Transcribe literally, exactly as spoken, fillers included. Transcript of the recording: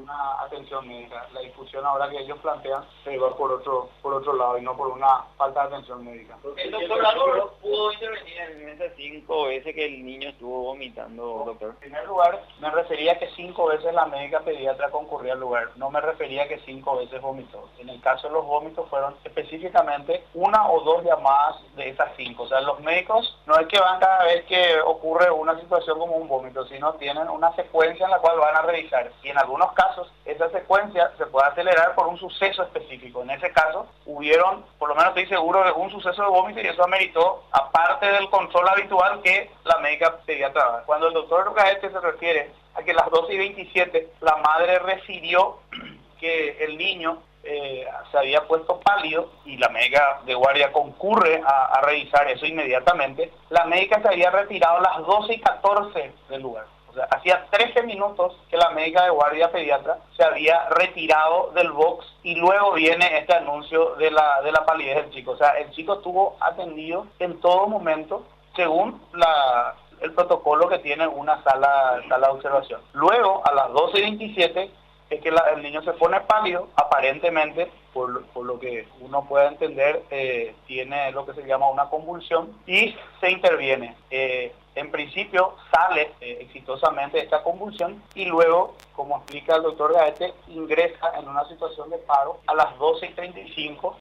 una atención médica. La discusión ahora que ellos plantean se va por otro, por otro lado y no por una falta de atención médica. ¿El doctor Álvaro pudo intervenir en esas cinco veces que el niño estuvo vomitando, doctor? En primer lugar, me refería que cinco veces la médica pediatra concurrió al lugar. No me refería que cinco veces vomitó. En el caso de los vómitos fueron específicamente una o dos llamadas de esas cinco. O sea, los médicos no es que van cada vez que ocurre una situación como un vómito, sino tienen una secuencia en la cual van a revisar. Y en algunos casos, esa secuencia se puede acelerar por un suceso específico. En ese caso, hubieron, por lo menos estoy seguro, de un suceso de vómito y eso ameritó, aparte del control habitual, que la médica pediatra. Cuando el doctor Gaete se refiere a que a las doce y veintisiete la madre refirió que el niño eh, se había puesto pálido y la médica de guardia concurre a, a revisar eso inmediatamente, la médica se había retirado a las doce y catorce del lugar. O sea, hacía trece minutos que la médica de guardia pediatra se había retirado del box y luego viene este anuncio de la, de la palidez del chico. O sea, el chico estuvo atendido en todo momento según la, el protocolo que tiene una sala, sala de observación. Luego, a las doce y veintisiete, es que la, el niño se pone pálido, aparentemente, por, por lo que uno puede entender, eh, tiene lo que se llama una convulsión y se interviene. Eh, en principio sale eh, exitosamente esta convulsión y luego, como explica el doctor Gaete, ingresa en una situación de paro a las doce y treinta y cinco